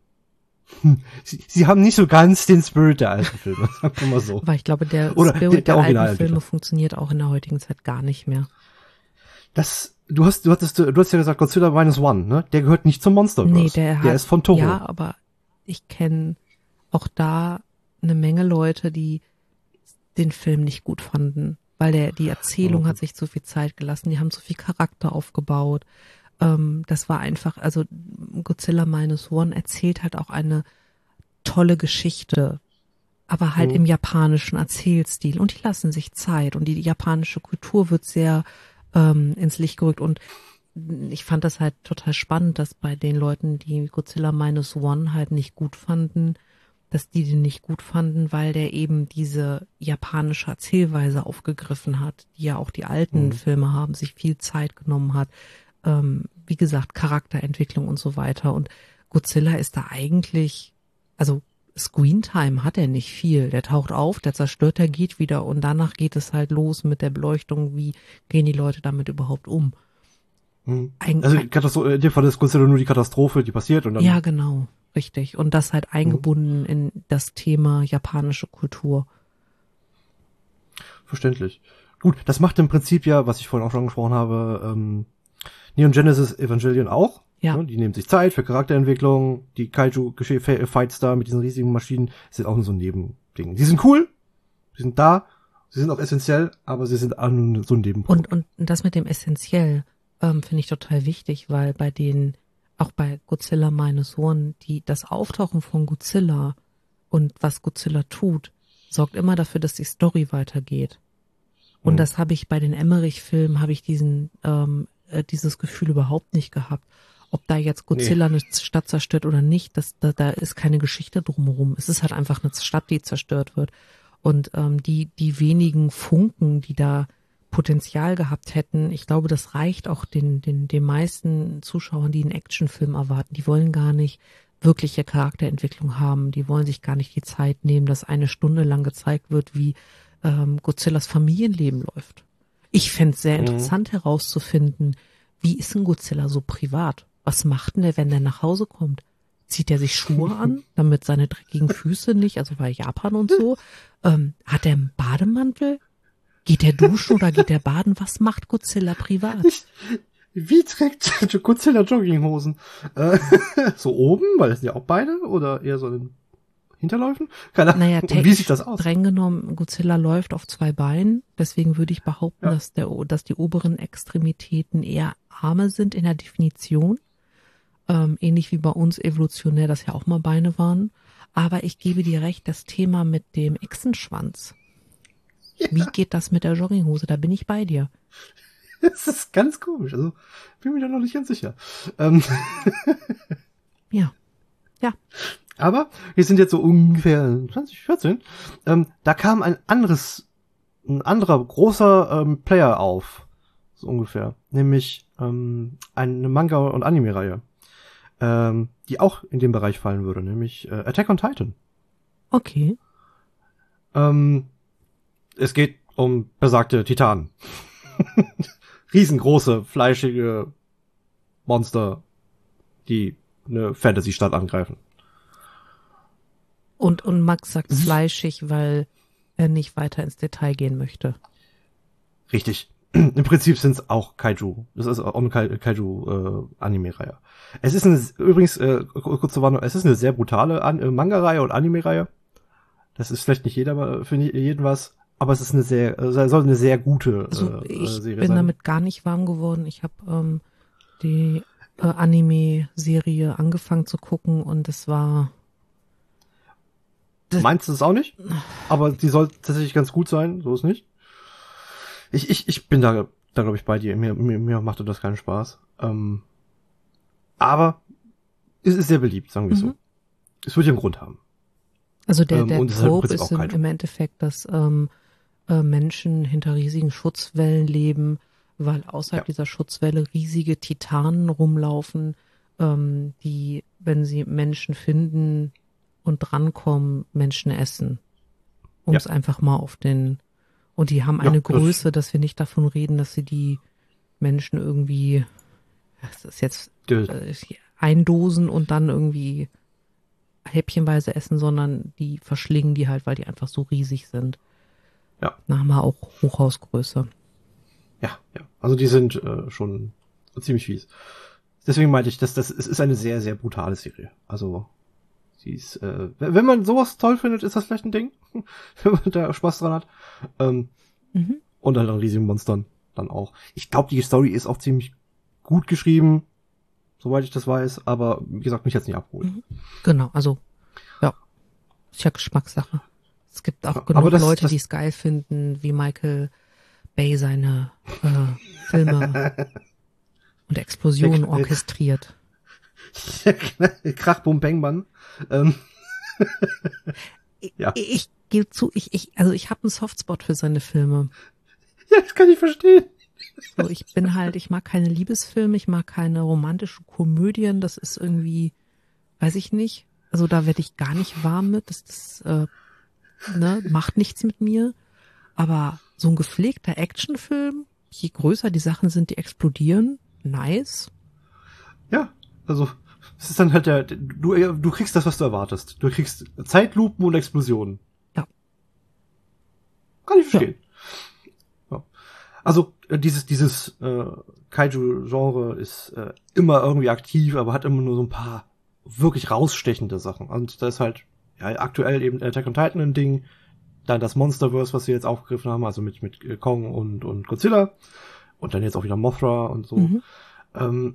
Sie, sie haben nicht so ganz den Spirit der alten Filme, sagen wir mal so. Aber ich glaube, der Oder Spirit der, der, der alten Filme funktioniert auch in der heutigen Zeit gar nicht mehr. Das, du hast, du hattest, du hast ja gesagt, Godzilla Minus One, ne? Der gehört nicht zum Monsterverse. Nee, der, hat, der ist von Toho. Ja, aber ich kenne auch da eine Menge Leute, die den Film nicht gut fanden, weil der, die Erzählung okay. hat sich zu viel Zeit gelassen, die haben zu viel Charakter aufgebaut. Das war einfach, also Godzilla Minus One erzählt halt auch eine tolle Geschichte, aber halt mhm. im japanischen Erzählstil und die lassen sich Zeit und die japanische Kultur wird sehr ähm, ins Licht gerückt und ich fand das halt total spannend, dass bei den Leuten, die Godzilla Minus One halt nicht gut fanden, dass die den nicht gut fanden, weil der eben diese japanische Erzählweise aufgegriffen hat, die ja auch die alten mhm. Filme haben, sich viel Zeit genommen hat. Ähm, wie gesagt, Charakterentwicklung und so weiter. Und Godzilla ist da eigentlich, also Screentime hat er nicht viel. Der taucht auf, der zerstört, der geht wieder und danach geht es halt los mit der Beleuchtung, wie gehen die Leute damit überhaupt um. Hm. Ein, also Katastrophe, in dem Fall ist Godzilla nur die Katastrophe, die passiert und dann. Ja, genau, richtig. Und das halt eingebunden hm. in das Thema japanische Kultur. Verständlich. Gut, das macht im Prinzip ja, was ich vorhin auch schon angesprochen habe, ähm, Neon Genesis Evangelion auch. Ja. Die nehmen sich Zeit für Charakterentwicklung. Die Kaiju-Fights da mit diesen riesigen Maschinen sind auch nur so ein Nebending. Die sind cool, die sind da, sie sind auch essentiell, aber sie sind auch nur so ein Nebenprodukt. Und, und das mit dem essentiell ähm, finde ich total wichtig, weil bei den, auch bei Godzilla Minus One, die, das Auftauchen von Godzilla und was Godzilla tut, sorgt immer dafür, dass die Story weitergeht. Und mhm. das habe ich bei den Emmerich-Filmen, habe ich diesen ähm, dieses Gefühl überhaupt nicht gehabt. Ob da jetzt Godzilla nee. eine Stadt zerstört oder nicht, das, da, da ist keine Geschichte drumherum. Es ist halt einfach eine Stadt, die zerstört wird. Und ähm, die, die wenigen Funken, die da Potenzial gehabt hätten, ich glaube, das reicht auch den, den, den meisten Zuschauern, die einen Actionfilm erwarten. Die wollen gar nicht wirkliche Charakterentwicklung haben. Die wollen sich gar nicht die Zeit nehmen, dass eine Stunde lang gezeigt wird, wie ähm, Godzillas Familienleben läuft. Ich fände es sehr interessant mhm. herauszufinden, wie ist ein Godzilla so privat? Was macht denn der, wenn der nach Hause kommt? Zieht er sich Schuhe an, damit seine dreckigen Füße nicht, also bei Japan und so? Ähm, hat er einen Bademantel? Geht er duschen oder geht er baden? Was macht Godzilla privat? Ich, wie trägt Godzilla Jogginghosen? Äh, so oben, weil das sind ja auch Beine oder eher so in Hinterläufen? Keine Ahnung. Naja, und wie sieht das aus? Streng genommen, Godzilla läuft auf zwei Beinen. Deswegen würde ich behaupten, ja. dass, der, dass die oberen Extremitäten eher Arme sind in der Definition. Ähm, ähnlich wie bei uns evolutionär, das ja auch mal Beine waren. Aber ich gebe dir recht, das Thema mit dem Echsenschwanz. Ja. Wie geht das mit der Jogginghose? Da bin ich bei dir. Das ist ganz komisch. Also, bin mir da noch nicht ganz sicher. Ähm. Ja. Ja. Aber wir sind jetzt so ungefähr zwanzig vierzehn. Ähm, da kam ein anderes, ein anderer großer ähm, Player auf. So ungefähr. Nämlich ähm, eine Manga- und Anime-Reihe. Ähm, die auch in den Bereich fallen würde. Nämlich äh, Attack on Titan. Okay. Ähm, es geht um besagte Titanen. Riesengroße, fleischige Monster, die eine Fantasy-Stadt angreifen. Und, und Max sagt fleischig, weil er nicht weiter ins Detail gehen möchte. Richtig. Im Prinzip sind es auch Kaiju. Das ist auch eine Kai- Kaiju-Anime-Reihe. Es ist eine, übrigens, äh, kurz zur Warnung, es ist eine sehr brutale An äh, Manga-Reihe und Anime-Reihe. Das ist vielleicht nicht jeder für jeden was, aber es ist eine sehr, äh, soll eine sehr gute Also äh, ich Serie bin sein. damit gar nicht warm geworden. Ich habe ähm, die äh, Anime-Serie angefangen zu gucken und es war... Meinst du es auch nicht? Aber die soll tatsächlich ganz gut sein, so ist nicht. Ich, ich, ich bin da, da glaube ich bei dir. Mir, mir, mir machte das keinen Spaß. Ähm, aber es ist sehr beliebt, sagen wir Mhm. so. Es wird ja einen Grund haben. Also der, Ähm, der und es ist halt im Trope Prinzip ist auch im, Kaiju. im Endeffekt, dass ähm, äh, Menschen hinter riesigen Schutzwellen leben, weil außerhalb Ja. dieser Schutzwelle riesige Titanen rumlaufen, ähm, die, wenn sie Menschen finden und drankommen, Menschen essen. Um es Ja. einfach mal auf den... Und die haben Ja, eine das- Größe, dass wir nicht davon reden, dass sie die Menschen irgendwie, das ist jetzt Der- äh, eindosen und dann irgendwie häppchenweise essen, sondern die verschlingen die halt, weil die einfach so riesig sind. Ja. Da haben wir auch Hochhausgröße. Ja, ja. Also die sind äh, schon ziemlich fies. Deswegen meinte ich, dass das es ist eine sehr, sehr brutale Serie. Also sie ist, äh, wenn man sowas toll findet, ist das vielleicht ein Ding, wenn man da Spaß dran hat. Ähm, Mhm. und halt an riesigen Monstern dann auch. Ich glaube, die Story ist auch ziemlich gut geschrieben, soweit ich das weiß. Aber wie gesagt, mich jetzt nicht abholen. Mhm. Genau, also ja, ist ja Geschmackssache. Es gibt auch Aber genug das- Leute, das- die es geil finden, wie Michael Bay seine äh, Filme und Explosionen Der- der- orchestriert. Krach, Bum, Bang, Mann. Ähm, Ja. Ich, ich gebe zu, ich, ich, also ich habe einen Softspot für seine Filme. ja, das kann ich verstehen. So, ich bin halt, ich mag keine Liebesfilme, ich mag keine romantischen Komödien, das ist irgendwie, weiß ich nicht. Also da werde ich gar nicht warm mit, das, das äh, ne, macht nichts mit mir. Aber so ein gepflegter Actionfilm, je größer die Sachen sind, die explodieren, nice. Ja, also es ist dann halt der, du, du kriegst das, was du erwartest. Du kriegst Zeitlupen und Explosionen. Ja. Kann ich verstehen. Ja. Also äh, dieses dieses äh, Kaiju-Genre ist äh, immer irgendwie aktiv, aber hat immer nur so ein paar wirklich rausstechende Sachen. Und da ist halt ja, aktuell eben Attack on Titan ein Ding, dann das Monsterverse, was sie jetzt aufgegriffen haben, also mit mit äh, Kong und und Godzilla und dann jetzt auch wieder Mothra und so. Mhm. Ähm,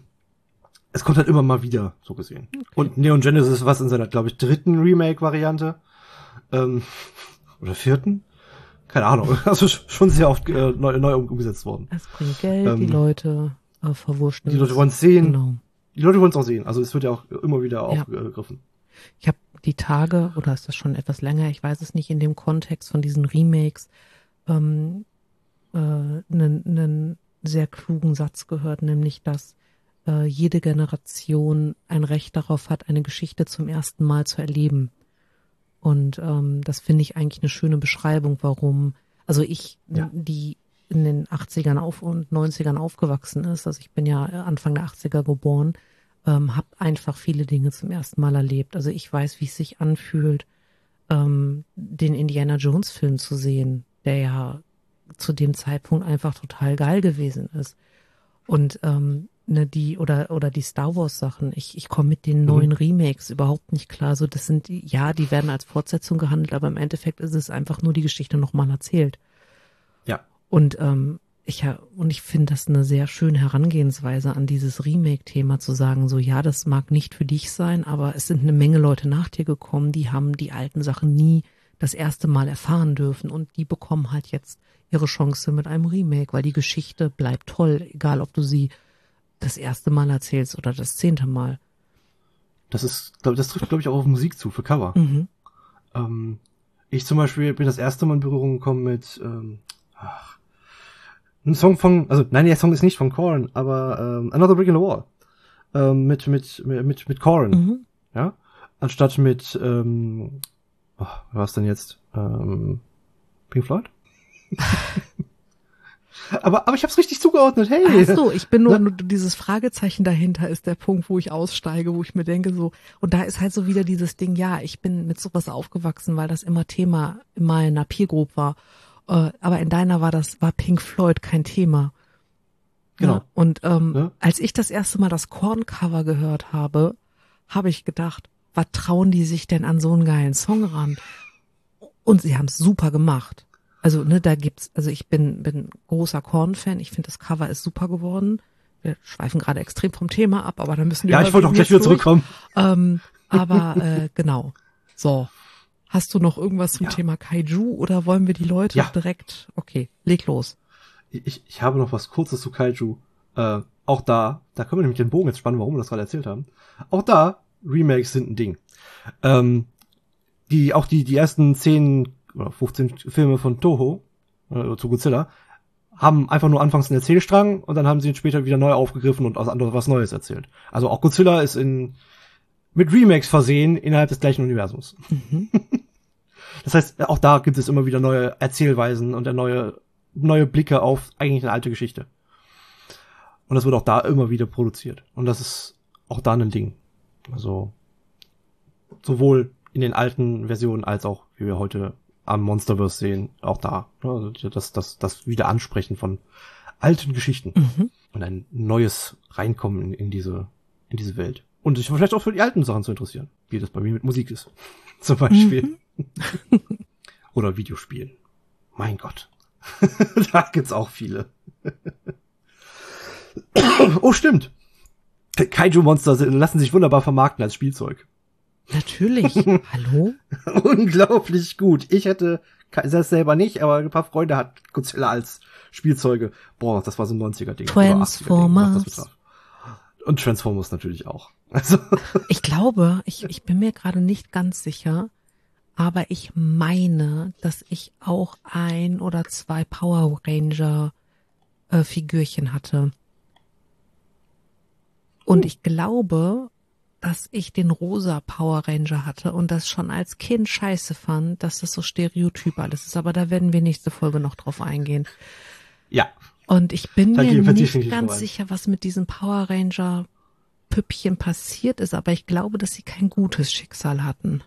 es kommt halt immer mal wieder, so gesehen. Okay. Und Neon Genesis, was in seiner, glaube ich, dritten Remake-Variante, ähm, oder vierten? Keine Ahnung. Also schon sehr oft äh, neu, neu umgesetzt worden. Es bringt Geld, Ähm, die Leute äh, verwurschen. Die Leute wollen es sehen. Genau. Die Leute wollen es auch sehen. Also es wird ja auch immer wieder Ja. aufgegriffen. Ich habe die Tage, oder ist das schon etwas länger, ich weiß es nicht, in dem Kontext von diesen Remakes, ähm, äh, einen, einen sehr klugen Satz gehört, nämlich, dass äh, jede Generation ein Recht darauf hat, eine Geschichte zum ersten Mal zu erleben. Und ähm, das finde ich eigentlich eine schöne Beschreibung, warum, also ich, Ja. die in den achtzigern auf und neunzigern aufgewachsen ist, also ich bin ja Anfang der achtziger geboren, ähm, habe einfach viele Dinge zum ersten Mal erlebt. Also ich weiß, wie es sich anfühlt, ähm, den Indiana Jones Film zu sehen, der ja zu dem Zeitpunkt einfach total geil gewesen ist. Und ähm, ne, die oder oder die Star Wars Sachen, ich ich komme mit den neuen Remakes überhaupt nicht klar. So, das sind die, ja, die werden als Fortsetzung gehandelt, aber im Endeffekt ist es einfach nur die Geschichte nochmal erzählt. Ja. Und ähm, ich ja und ich finde das eine sehr schöne Herangehensweise an dieses Remake-Thema, zu sagen, so ja, das mag nicht für dich sein, aber es sind eine Menge Leute nach dir gekommen, die haben die alten Sachen nie das erste Mal erfahren dürfen und die bekommen halt jetzt ihre Chance mit einem Remake, weil die Geschichte bleibt toll, egal ob du sie das erste Mal erzählst oder das zehnte Mal. Das ist, glaub, das trifft, glaube ich, auch auf Musik zu, für Cover. Mhm. Ähm, ich zum Beispiel bin das erste Mal in Berührung gekommen mit ähm, ach, einem Song von, also nein, der Song ist nicht von Korn, aber ähm, Another Brick in the Wall. Ähm, mit mit mit mit Korn, Mhm. ja, anstatt mit ähm, oh, was war's denn jetzt? Ähm, Pink Floyd? aber aber ich hab's richtig zugeordnet, hey. Ach so, ich bin nur, Ne? nur dieses Fragezeichen dahinter ist der Punkt, wo ich aussteige, wo ich mir denke so, und da ist halt so wieder dieses Ding, ja, ich bin mit sowas aufgewachsen, weil das immer Thema in meiner Peer Group war. Äh, aber in deiner war das, war Pink Floyd kein Thema. Genau. Ja, und ähm, Ne? als ich das erste Mal das Korn-Cover gehört habe, habe ich gedacht, was trauen die sich denn an so einen geilen Song ran? Und sie haben es super gemacht. Also, ne, da gibt's, also ich bin, bin großer Korn-Fan. Ich finde, das Cover ist super geworden. Wir schweifen gerade extrem vom Thema ab, aber da müssen wir Ja, ich wollte auch gleich wieder durch. zurückkommen. Ähm, aber äh, genau. So. Hast du noch irgendwas zum Ja. Thema Kaiju oder wollen wir die Leute Ja. direkt? Okay, leg los. Ich, ich habe noch was Kurzes zu Kaiju. Äh, auch da, da können wir nämlich den Bogen jetzt spannen, warum wir das gerade erzählt haben. Auch da, Remakes sind ein Ding. Ähm, die, auch die, die ersten zehn oder fünfzehn Filme von Toho, äh, zu Godzilla, haben einfach nur anfangs einen Erzählstrang und dann haben sie ihn später wieder neu aufgegriffen und aus anderes was Neues erzählt. Also auch Godzilla ist in, mit Remakes versehen innerhalb des gleichen Universums. Mhm. Das heißt, auch da gibt es immer wieder neue Erzählweisen und neue, neue Blicke auf eigentlich eine alte Geschichte. Und das wird auch da immer wieder produziert. Und das ist auch da ein Ding. Also, sowohl in den alten Versionen als auch, wie wir heute am Monsterverse sehen, auch da. Also das, das, das Wiederansprechen von alten Geschichten. Mhm. Und ein neues Reinkommen in, in diese, in diese Welt. Und sich vielleicht auch für die alten Sachen zu interessieren. Wie das bei mir mit Musik ist. Zum Beispiel. Mhm. Oder Videospielen. Mein Gott. Da gibt's auch viele. Oh, stimmt. Kaiju-Monster lassen sich wunderbar vermarkten als Spielzeug. Natürlich. Hallo? Unglaublich gut. Ich hätte das selber nicht, aber ein paar Freunde hat Godzilla als Spielzeuge. Boah, das war so ein neunziger-Ding. Transformers. Und Transformers natürlich auch. Also Ich glaube, ich, ich bin mir gerade nicht ganz sicher, aber ich meine, dass ich auch ein oder zwei Power Ranger äh, Figürchen hatte. Und ich glaube, dass ich den rosa Power Ranger hatte und das schon als Kind scheiße fand, dass das so stereotyp alles ist. Aber da werden wir nächste Folge noch drauf eingehen. ja. Und ich bin Da mir gehen wir nicht definitiv ganz drauf ein. sicher, was mit diesem Power Ranger Püppchen passiert ist, aber ich glaube, dass sie kein gutes Schicksal hatten.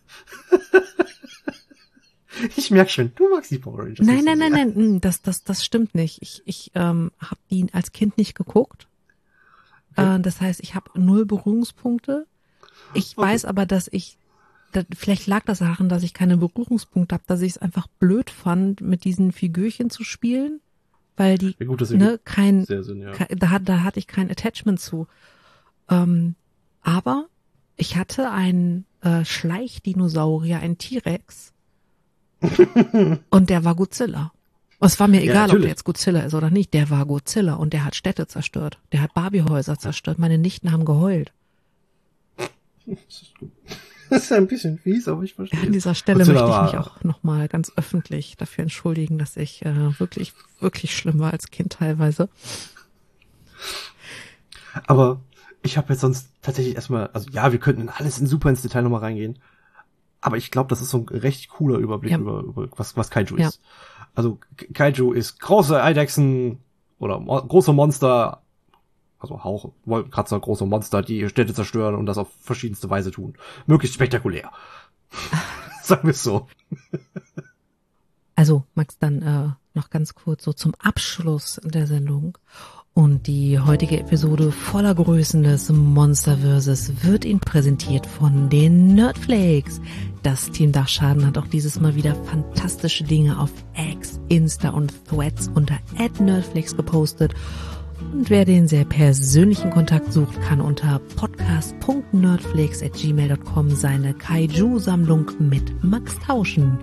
Ich merke schon, du magst die Power Rangers. Nein, nicht so nein, nein, sehr. nein, das, das, das stimmt nicht. Ich, ich ähm, habe die als Kind nicht geguckt. Okay. Äh, das heißt, ich habe null Berührungspunkte. Ich Okay. weiß aber, dass ich, dass, vielleicht lag das daran, dass ich keine Berührungspunkte habe, dass ich es einfach blöd fand, mit diesen Figürchen zu spielen, weil die, Ja, gut, das ne, ergibt kein, sehr Sinn, ja. kein da, hat- da hatte ich kein Attachment zu. Ähm, aber ich hatte einen äh, Schleichdinosaurier, einen T-Rex. Und der war Godzilla. Es war mir Ja, egal, ob der natürlich. jetzt Godzilla ist oder nicht. Der war Godzilla und der hat Städte zerstört. Der hat Barbiehäuser zerstört. Meine Nichten haben geheult. Das ist ein bisschen fies, aber ich verstehe. An dieser Stelle Godzilla möchte ich war- mich auch nochmal ganz öffentlich dafür entschuldigen, dass ich äh, wirklich, wirklich schlimm war als Kind teilweise. Aber ich habe jetzt sonst tatsächlich erstmal, also ja, wir könnten in alles in super ins Detail nochmal reingehen. Aber ich glaube, das ist so ein recht cooler Überblick Ja. über, über was, was Kaiju Ja. ist. Also K- Kaiju ist große Eidechsen oder mo große Monster, also Hauch, Wolkenkratzer, große Monster, die Städte zerstören und das auf verschiedenste Weise tun. Möglichst spektakulär. Sagen wir es so. Also, Max, dann äh, noch ganz kurz so zum Abschluss der Sendung. Und die heutige Episode voller Größen des Monsterverses wird Ihnen präsentiert von den Nerdflakes. Das Team Dachschaden hat auch dieses Mal wieder fantastische Dinge auf X, Insta und Threads unter at nerdflakes gepostet. Und wer den sehr persönlichen Kontakt sucht, kann unter podcast punkt nerdflakes at gmail punkt com seine Kaiju-Sammlung mit Max tauschen.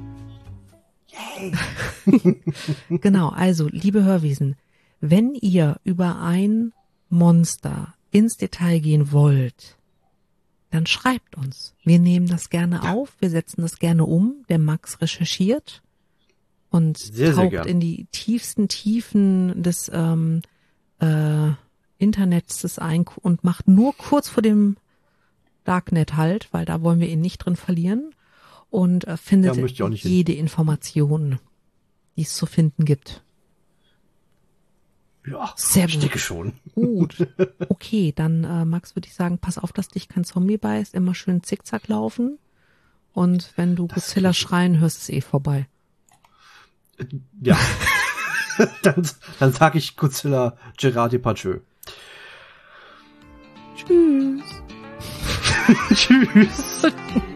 Genau, also, liebe Hörwesen, wenn ihr über ein Monster ins Detail gehen wollt, dann schreibt uns. Wir nehmen das gerne ja. auf, wir setzen das gerne um. Der Max recherchiert und sehr, taucht sehr in die tiefsten Tiefen des ähm, äh, Internets des ein und macht nur kurz vor dem Darknet halt, weil da wollen wir ihn nicht drin verlieren und äh, findet ja, jede hin. Information, die es zu finden gibt. Ja, sehr ich gut. denke schon. Gut. Okay, dann äh, Max, würde ich sagen, pass auf, dass dich kein Zombie beißt, immer schön zickzack laufen und wenn du das Godzilla schreien hörst, ist eh vorbei. Ja. dann, dann sag ich Godzilla Gerard Depardieu. Tschüss. Tschüss.